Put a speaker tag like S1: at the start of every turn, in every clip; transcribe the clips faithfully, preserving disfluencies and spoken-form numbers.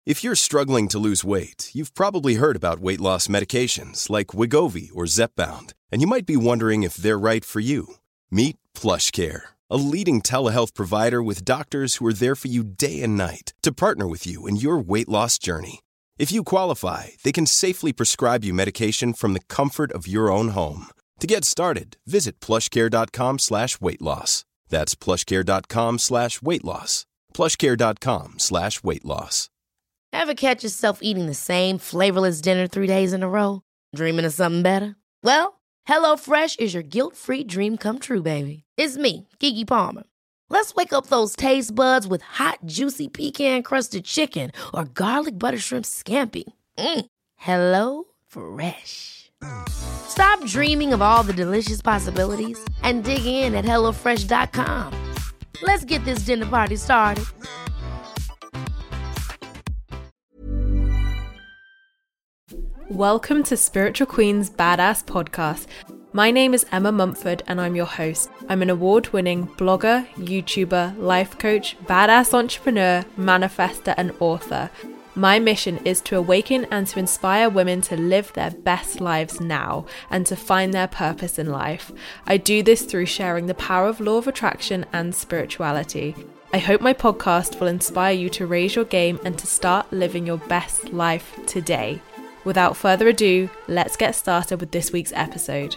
S1: If you're struggling to lose weight, you've probably heard about weight loss medications like Wegovy or Zepbound, and you might be wondering if they're right for you. Meet PlushCare, a leading telehealth provider with doctors who are there for you day and night to partner with you in your weight loss journey. If you qualify, they can safely prescribe you medication from the comfort of your own home. To get started, visit plushcare.com slash weight loss. That's plushcare.com slash weight loss. plushcare.com slash weight loss.
S2: Ever catch yourself eating the same flavorless dinner three days in a row? Dreaming of something better? Well, HelloFresh is your guilt-free dream come true, baby. It's me, Keke Palmer. Let's wake up those taste buds with hot, juicy pecan-crusted chicken or garlic butter shrimp scampi. Mm. Hello Fresh. Stop dreaming of all the delicious possibilities and dig in at hello fresh dot com. Let's get this dinner party started.
S3: Welcome to Spiritual Queen's Badass Podcast. My name is Emma Mumford and I'm your host. I'm an award-winning blogger, YouTuber, life coach, badass entrepreneur, manifester, and author. My mission is to awaken and to inspire women to live their best lives now and to find their purpose in life. I do this through sharing the power of law of attraction and spirituality. I hope my podcast will inspire you to raise your game and to start living your best life today. Without further ado, let's get started with this week's episode.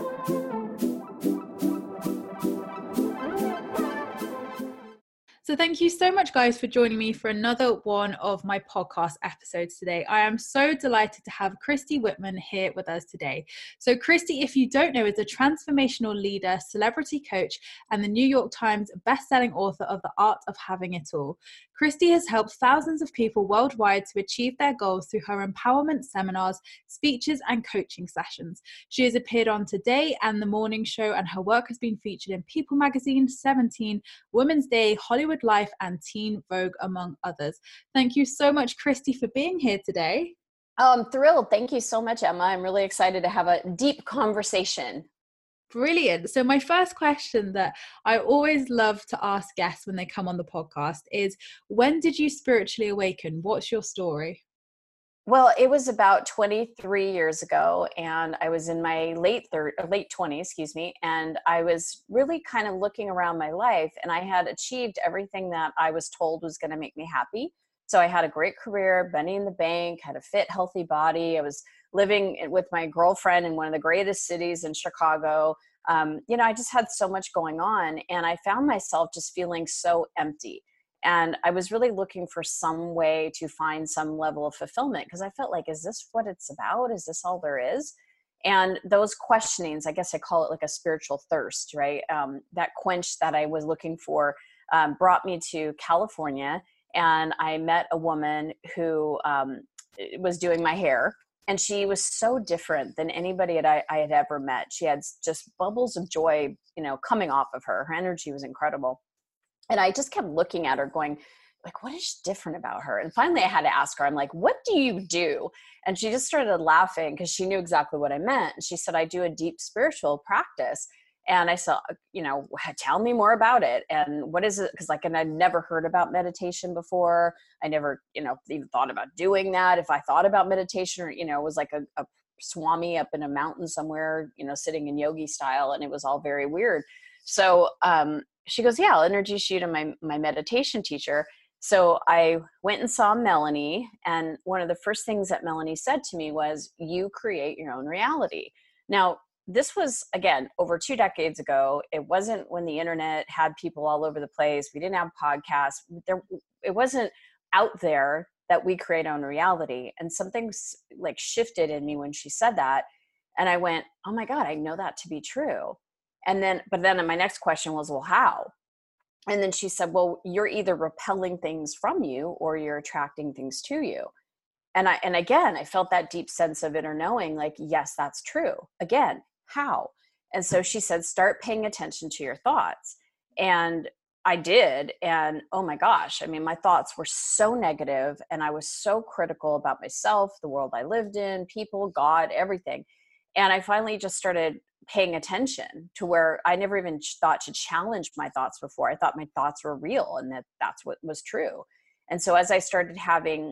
S3: So thank you so much, guys, for joining me for another one of my podcast episodes today. I am so delighted to have Christy Whitman here with us today. So Christy, if you don't know, is a transformational leader, celebrity coach, and the New York Times best-selling author of The Art of Having It All. Christy has helped thousands of people worldwide to achieve their goals through her empowerment seminars, speeches, and coaching sessions. She has appeared on Today and The Morning Show, and her work has been featured in People Magazine, Seventeen, Women's Day, Hollywood Life, and Teen Vogue, among others. Thank you so much, Christy, for being here today.
S4: Oh, I'm thrilled. Thank you so much, Emma. I'm really excited to have a deep conversation.
S3: Brilliant. So my first question that I always love to ask guests when they come on the podcast is, when did you spiritually awaken? What's your story?
S4: Well, it was about twenty-three years ago, and I was in my late third, late twenties, excuse me, and I was really kind of looking around my life, and I had achieved everything that I was told was going to make me happy. So I had a great career, money in the bank, had a fit, healthy body. I was living with my girlfriend in one of the greatest cities in Chicago. Um, you know, I just had so much going on, and I found myself just feeling so empty. And I was really looking for some way to find some level of fulfillment, because I felt like, is this what it's about? Is this all there is? And those questionings, I guess I call it like a spiritual thirst, right? Um, that quench that I was looking for um, brought me to California, and I met a woman who um, was doing my hair. And she was so different than anybody that I, I had ever met. She had just bubbles of joy, you know, coming off of her. Her energy was incredible. And I just kept looking at her going, like, what is different about her? And finally I had to ask her, I'm like, what do you do? And she just started laughing because she knew exactly what I meant. And she said, I do a deep spiritual practice. And I said, you know, tell me more about it. And what is it? Because like, and I'd never heard about meditation before. I never, you know, even thought about doing that. If I thought about meditation, or, you know, it was like a, a swami up in a mountain somewhere, you know, sitting in yogi style. And it was all very weird. So um, she goes, yeah, I'll introduce you to my, my meditation teacher. So I went and saw Melanie. And one of the first things that Melanie said to me was, you create your own reality. Now, this was, again, over two decades ago. It wasn't when the internet had people all over the place. We didn't have podcasts. There, it wasn't out there that we create our own reality. And something like shifted in me when she said that. And I went, oh my God, I know that to be true. And then, but then my next question was, well, how? And then she said, well, you're either repelling things from you or you're attracting things to you. And I, and again, I felt that deep sense of inner knowing, like, yes, that's true. Again, how? And so she said, start paying attention to your thoughts. And I did. And oh my gosh, I mean, my thoughts were so negative, and I was so critical about myself, the world I lived in, people, God, everything. And I finally just started paying attention to where I never even thought to challenge my thoughts before. I thought my thoughts were real and that that's what was true. And so as I started having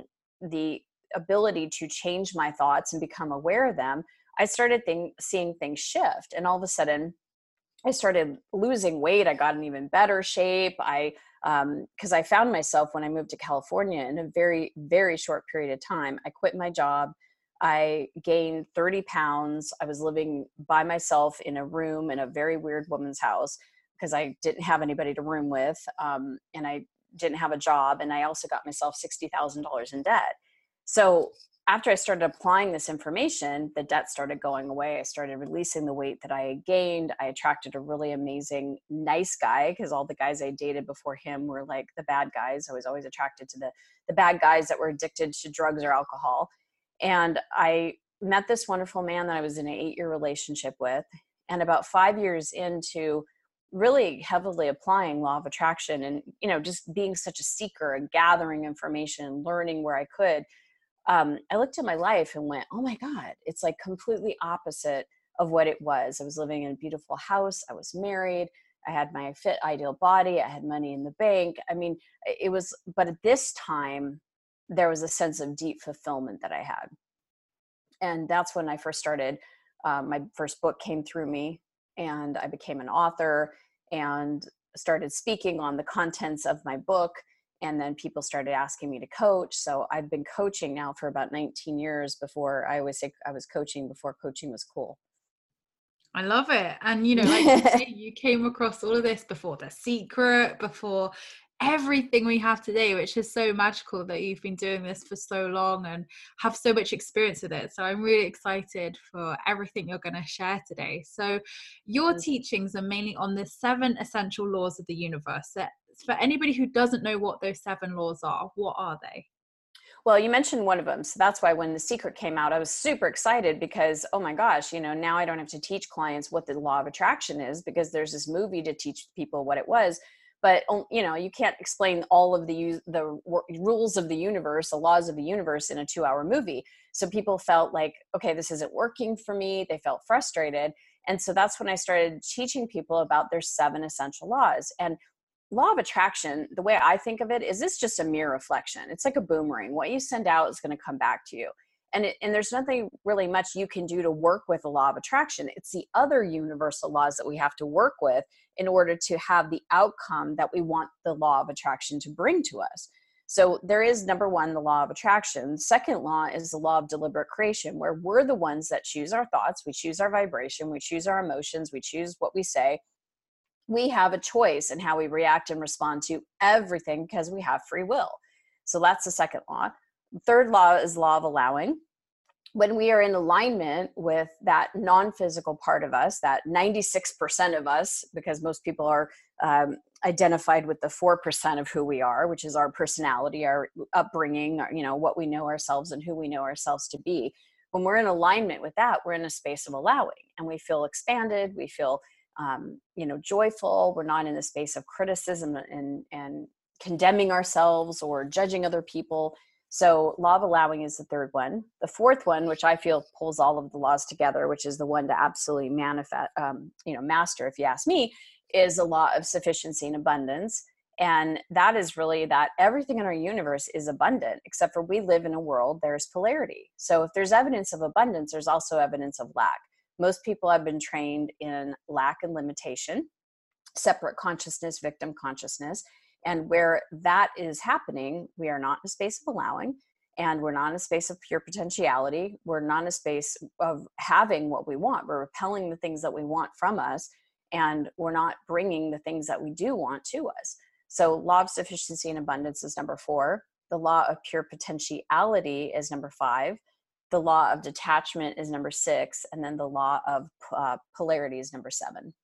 S4: the ability to change my thoughts and become aware of them, I started think, seeing things shift. And all of a sudden, I started losing weight. I got in even better shape. I, um, cause I found myself when I moved to California in a very, very short period of time. I quit my job. I gained thirty pounds. I was living by myself in a room in a very weird woman's house because I didn't have anybody to room with. Um, and I didn't have a job. And I also got myself sixty thousand dollars in debt. So after I started applying this information, the debt started going away. I started releasing the weight that I had gained. I attracted a really amazing, nice guy, because all the guys I dated before him were like the bad guys. I was always attracted to the, the bad guys that were addicted to drugs or alcohol. And I met this wonderful man that I was in an eight-year relationship with. And about five years into really heavily applying law of attraction and, you know, just being such a seeker and gathering information, learning where I could, Um, I looked at my life and went, oh my God, it's like completely opposite of what it was. I was living in a beautiful house. I was married. I had my fit, ideal body. I had money in the bank. I mean, it was, but at this time, there was a sense of deep fulfillment that I had. And that's when I first started. Um, my first book came through me, and I became an author and started speaking on the contents of my book. And then people started asking me to coach. So I've been coaching now for about nineteen years. Before I always say I was coaching before coaching was cool.
S3: I love it. And, you know, like you say, you came across all of this before The Secret, before everything we have today, which is so magical that you've been doing this for so long and have so much experience with it. So I'm really excited for everything you're going to share today. So your teachings are mainly on the seven essential laws of the universe. So for anybody who doesn't know what those seven laws are, what are they?
S4: Well, you mentioned one of them. So that's why when The Secret came out, I was super excited because, oh my gosh, you know, now I don't have to teach clients what the law of attraction is because there's this movie to teach people what it was. But, you know, you can't explain all of the the rules of the universe, the laws of the universe in a two hour movie. So people felt like, okay, this isn't working for me. They felt frustrated. And so that's when I started teaching people about their seven essential laws. And law of attraction, the way I think of it is it's just a mere reflection. It's like a boomerang. What you send out is going to come back to you. And, it, and there's nothing really much you can do to work with the law of attraction. It's the other universal laws that we have to work with in order to have the outcome that we want the law of attraction to bring to us. So there is, number one, the law of attraction. Second law is the law of deliberate creation, where we're the ones that choose our thoughts, we choose our vibration, we choose our emotions, we choose what we say. We have a choice in how we react and respond to everything because we have free will. So that's the second law. Third law is law of allowing. When we are in alignment with that non-physical part of us, that ninety-six percent of us, because most people are um, identified with the four percent of who we are, which is our personality, our upbringing, our, you know, what we know ourselves and who we know ourselves to be. When we're in alignment with that, we're in a space of allowing, and we feel expanded. We feel um, you know, joyful. We're not in the space of criticism and, and condemning ourselves or judging other people. So law of allowing is the third one. The fourth one, which I feel pulls all of the laws together, which is the one to absolutely manifest, um, you know, master, if you ask me, is the law of sufficiency and abundance. And that is really that everything in our universe is abundant, except for we live in a world, there's polarity. So if there's evidence of abundance, there's also evidence of lack. Most people have been trained in lack and limitation, separate consciousness, victim consciousness. And where that is happening, we are not in a space of allowing, and we're not in a space of pure potentiality. We're not in a space of having what we want. We're repelling the things that we want from us, and we're not bringing the things that we do want to us. So law of sufficiency and abundance is number four. The law of pure potentiality is number five. The law of detachment is number six. And then the law of uh, polarity is number seven.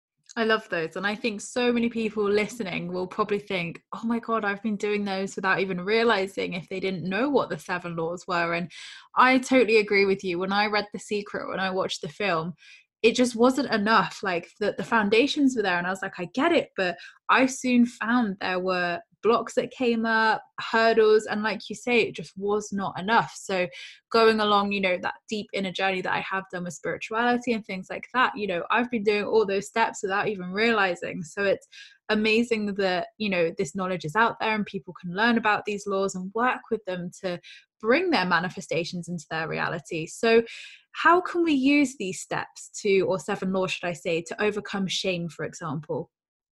S3: I love those. And I think so many people listening will probably think, oh my God, I've been doing those without even realizing if they didn't know what the seven laws were. And I totally agree with you. When I read The Secret, when I watched the film, it just wasn't enough. Like the, the foundations were there and I was like, I get it. But I soon found there were blocks that came up, hurdles, and like you say, it just was not enough. So going along, you know, that deep inner journey that I have done with spirituality and things like that, you know, I've been doing all those steps without even realizing. So it's amazing that, you know, this knowledge is out there and people can learn about these laws and work with them to bring their manifestations into their reality. So how can we use these steps to, or seven laws, should I say, to overcome shame, for example?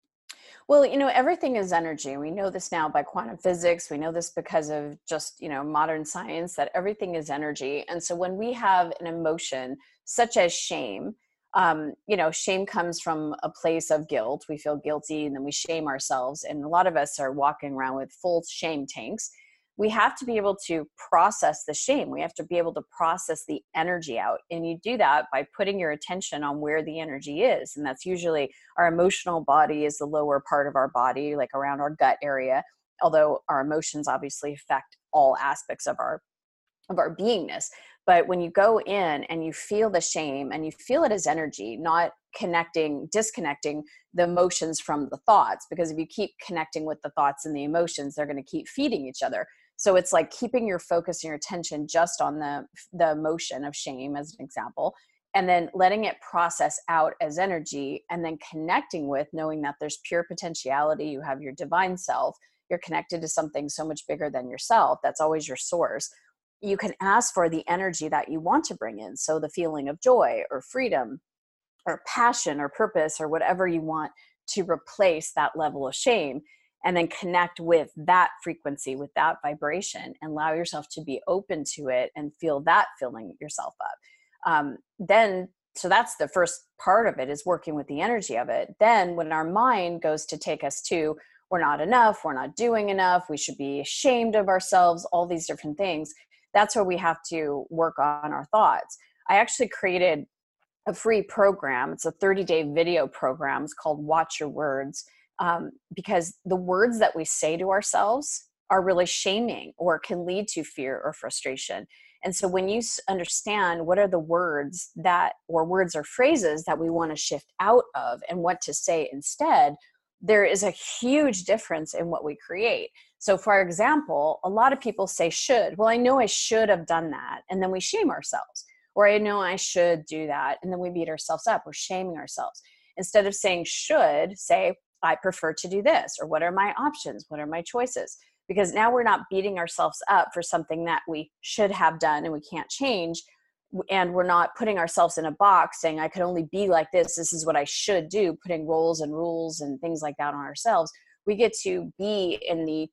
S4: Well, you know, everything is energy. We know this now by quantum physics. We know this because of just, you know, modern science, that everything is energy. And so when we have an emotion such as shame, um, you know, shame comes from a place of guilt. We feel guilty and then we shame ourselves. And a lot of us are walking around with full shame tanks. We have to be able to process the shame. We have to be able to process the energy out. And you do that by putting your attention on where the energy is. And that's usually our emotional body is the lower part of our body, like around our gut area, although our emotions obviously affect all aspects of our of our beingness. But when you go in and you feel the shame and you feel it as energy, not connecting, disconnecting the emotions from the thoughts, because if you keep connecting with the thoughts and the emotions, they're going to keep feeding each other. So it's like keeping your focus and your attention just on the, the emotion of shame, as an example, and then letting it process out as energy, and then connecting with knowing that there's pure potentiality. You have your divine self. You're connected to something so much bigger than yourself. That's always your source. You can ask for the energy that you want to bring in. So the feeling of joy or freedom or passion or purpose or whatever you want to replace that level of shame, and then connect with that frequency, with that vibration, and allow yourself to be open to it and feel that filling yourself up. Um, then, so that's the first part of it, is working with the energy of it. Then when our mind goes to take us to, we're not enough, we're not doing enough, we should be ashamed of ourselves, all these different things, that's where we have to work on our thoughts. I actually created a free program. It's a thirty day video program. It's called Watch Your Words, um, because the words that we say to ourselves are really shaming or can lead to fear or frustration. And so when you understand what are the words that, or words or phrases that we want to shift out of and what to say instead, there is a huge difference in what we create. So for example, a lot of people say should. Well, I know I should have done that. And then we shame ourselves. Or I know I should do that. And then we beat ourselves up. We're shaming ourselves. Instead of saying should, say, I prefer to do this. Or what are my options? What are my choices? Because now we're not beating ourselves up for something that we should have done and we can't change. And we're not putting ourselves in a box saying, I could only be like this. This is what I should do, putting roles and rules and things like that on ourselves. We get to be in the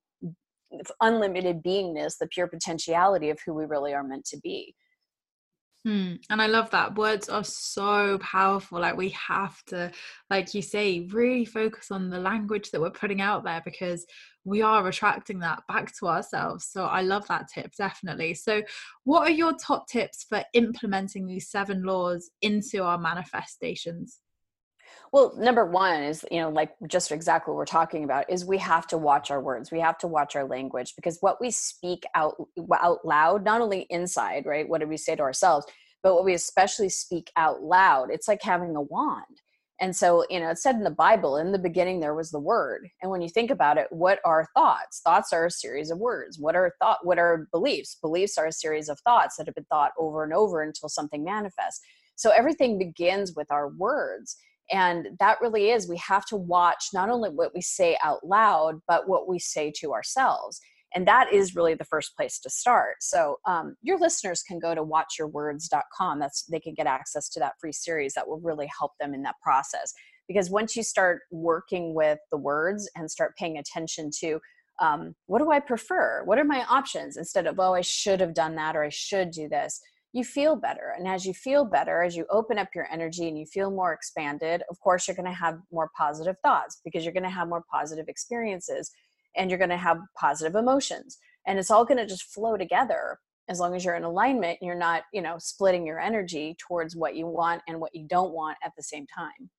S4: unlimited beingness, the pure potentiality of who we really are meant to be.
S3: Hmm. And I love that. Words are so powerful. Like we have to, like you say, really focus on the language that we're putting out there, because we are attracting that back to ourselves. So I love that tip, definitely. So what are your top tips for implementing these seven laws into our manifestations?
S4: Well, number one is, you know, like just exactly what we're talking about, is we have to watch our words. We have to watch our language, because what we speak out, out loud, not only inside, right? What do we say to ourselves, but what we especially speak out loud, it's like having a wand. And so, you know, it said in the Bible, in the beginning, there was the word. And when you think about it, what are thoughts? Thoughts are a series of words. What are thought? What are beliefs? Beliefs are a series of thoughts that have been thought over and over until something manifests. So everything begins with our words. And that really is, we have to watch not only what we say out loud, but what we say to ourselves. And that is really the first place to start. So um, your listeners can go to watch your words dot com. That's, they can get access to that free series that will really help them in that process. Because once you start working with the words and start paying attention to um, what do I prefer? What are my options? Instead of, oh, I should have done that, or I should do this. You feel better. And as you feel better, as you open up your energy and you feel more expanded, of course, you're going to have more positive thoughts, because you're going to have more positive experiences, and you're going to have positive emotions. And it's all going to just flow together as long as you're in alignment. You're not, you know, splitting your energy towards what you want and what you don't want at the same time.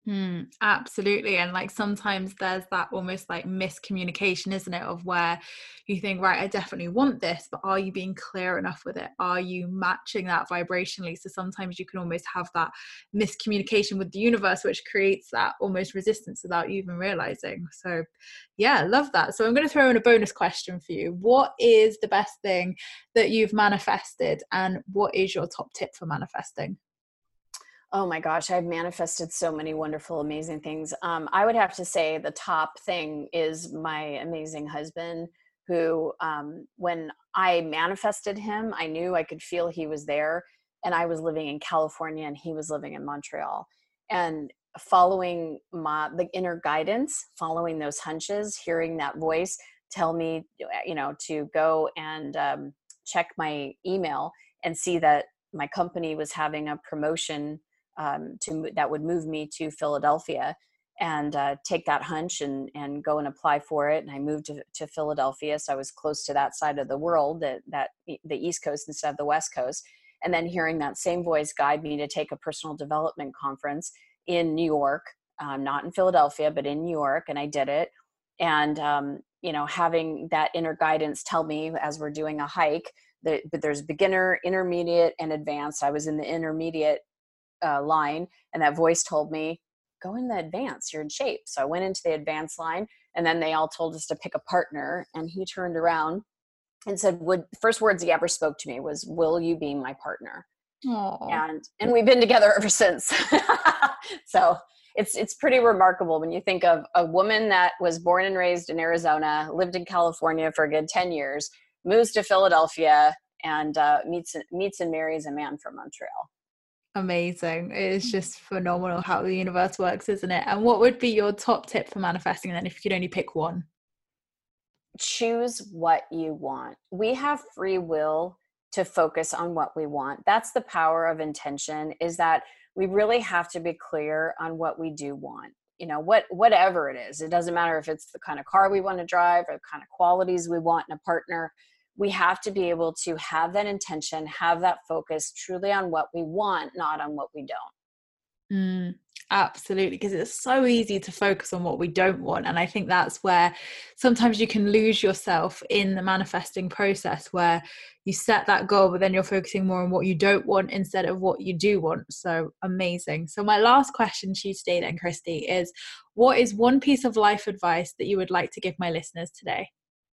S3: Mm, absolutely. And like sometimes there's that almost like miscommunication, isn't it? Of where you think, right, I definitely want this, but are you being clear enough with it? Are you matching that vibrationally? So sometimes you can almost have that miscommunication with the universe, which creates that almost resistance without you even realizing. So yeah, love that. So I'm going to throw in a bonus question for you. What is the best thing that you've manifested, and what is your top tip for manifesting?
S4: Oh my gosh, I've manifested so many wonderful, amazing things. Um, I would have to say the top thing is my amazing husband, who, um, when I manifested him, I knew I could feel he was there. And I was living in California and he was living in Montreal. And following my the inner guidance, following those hunches, hearing that voice tell me, you know, to go and um, check my email and see that my company was having a promotion um, to that would move me to Philadelphia, and uh, take that hunch and and go and apply for it. And I moved to, to Philadelphia, so I was close to that side of the world, that that the East Coast instead of the West Coast. And then hearing that same voice guide me to take a personal development conference in New York, um, not in Philadelphia, but in New York, and I did it. And um, you know, having that inner guidance tell me as we're doing a hike that, but there's beginner, intermediate, and advanced. I was in the intermediate uh, line, and that voice told me, go in the advanced, you're in shape. So I went into the advanced line, and then they all told us to pick a partner. And he turned around and said, would first words he ever spoke to me was, will you be my partner?
S3: Oh,
S4: And, and we've been together ever since. So it's, it's pretty remarkable when you think of a woman that was born and raised in Arizona, lived in California for a good ten years, moves to Philadelphia, and uh, meets, meets and marries a man from Montreal.
S3: amazing. It is just phenomenal how the universe works, isn't it? And what would be your top tip for manifesting then, if you could only pick one?
S4: Choose what you want. We have free will to focus on what we want. That's the power of intention, is that we really have to be clear on what we do want. You know, what whatever it is. It doesn't matter if it's the kind of car we want to drive or the kind of qualities we want in a partner. We have to be able to have that intention, have that focus truly on what we want, not on what we don't.
S3: Mm, absolutely, because it's so easy to focus on what we don't want. And I think that's where sometimes you can lose yourself in the manifesting process, where you set that goal, but then you're focusing more on what you don't want instead of what you do want. So amazing. So my last question to you today then, Christy, is what is one piece of life advice that you would like to give my listeners today?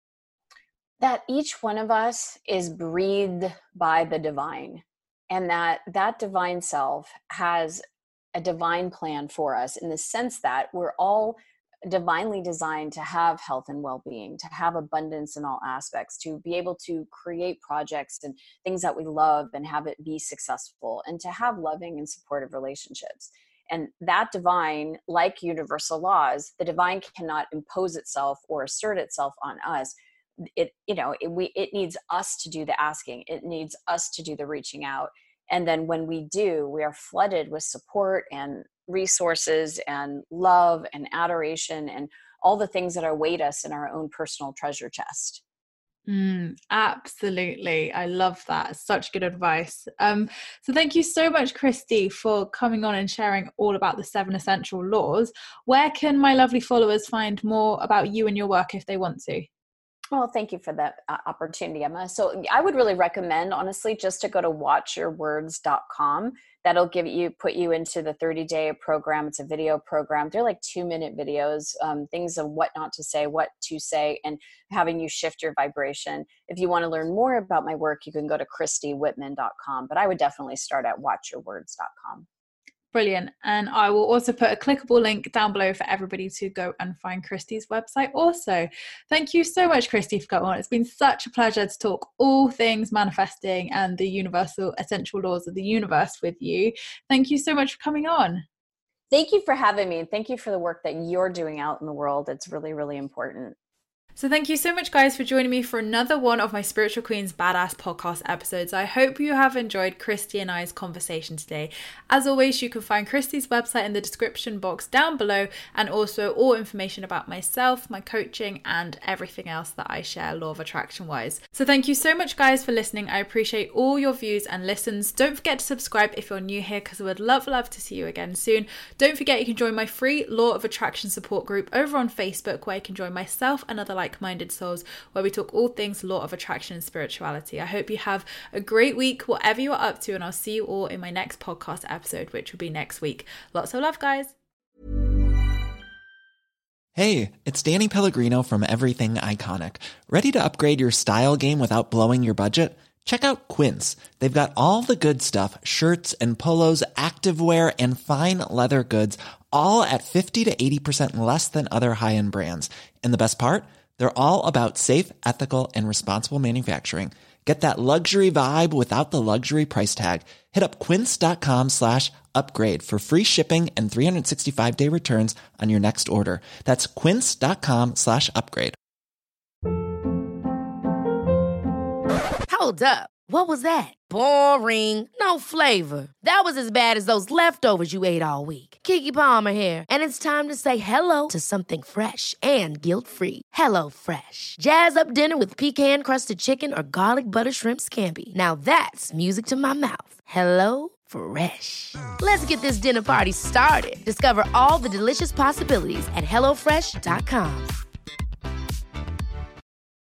S4: That each one of us is breathed by the divine, and that that divine self has a divine plan for us, in the sense that we're all divinely designed to have health and well-being, to have abundance in all aspects, to be able to create projects and things that we love and have it be successful, and to have loving and supportive relationships. And that divine, like universal laws, the divine cannot impose itself or assert itself on us. It, you know, it, we, it needs us to do the asking. It needs us to do the reaching out. And then when we do, we are flooded with support and resources and love and adoration and all the things that await us in our own personal treasure chest.
S3: Mm, absolutely. I love that. Such good advice. Um, so thank you so much, Christy, for coming on and sharing all about the seven essential laws. Where can my lovely followers find more about you and your work if they want to?
S4: Well, thank you for that uh, opportunity, Emma. So I would really recommend, honestly, just to go to watch your words dot com. That'll give you, put you into the thirty day program. It's a video program. They're like two minute videos, um, things of what not to say, what to say, and having you shift your vibration. If you want to learn more about my work, you can go to christy whitman dot com, but I would definitely start at watch your words dot com.
S3: Brilliant. And I will also put a clickable link down below for everybody to go and find Christy's website also. Thank you so much, Christy, for coming on. It's been such a pleasure to talk all things manifesting and the universal essential laws of the universe with you. Thank you so much for coming on.
S4: Thank you for having me. And thank you for the work that you're doing out in the world. It's really, really important.
S3: So thank you so much, guys, for joining me for another one of my Spiritual Queens Badass podcast episodes. I hope you have enjoyed Christy and I's conversation today. As always, you can find Christy's website in the description box down below, and also all information about myself, my coaching, and everything else that I share law of attraction wise. So thank you so much, guys, for listening. I appreciate all your views and listens. Don't forget to subscribe if you're new here, because I would love, love to see you again soon. Don't forget you can join my free law of attraction support group over on Facebook, where you can join myself and other like-minded souls, where we talk all things law of attraction and spirituality. I hope you have a great week, whatever you are up to, and I'll see you all in my next podcast episode, which will be next week. Lots of love, guys.
S5: Hey, it's Danny Pellegrino from Everything Iconic. Ready to upgrade your style game without blowing your budget? Check out Quince. They've got all the good stuff, shirts and polos, activewear, and fine leather goods, all at fifty to eighty percent less than other high-end brands. And the best part? They're all about safe, ethical, and responsible manufacturing. Get that luxury vibe without the luxury price tag. Hit up quince.com slash upgrade for free shipping and three sixty-five day returns on your next order. That's quince.com slash upgrade.
S2: Hold up. What was that? Boring. No flavor. That was as bad as those leftovers you ate all week. Keke Palmer here, and it's time to say hello to something fresh and guilt-free. Hello Fresh. Jazz up dinner with pecan-crusted chicken or garlic butter shrimp scampi. Now that's music to my mouth. Hello Fresh. Let's get this dinner party started. Discover all the delicious possibilities at hello fresh dot com.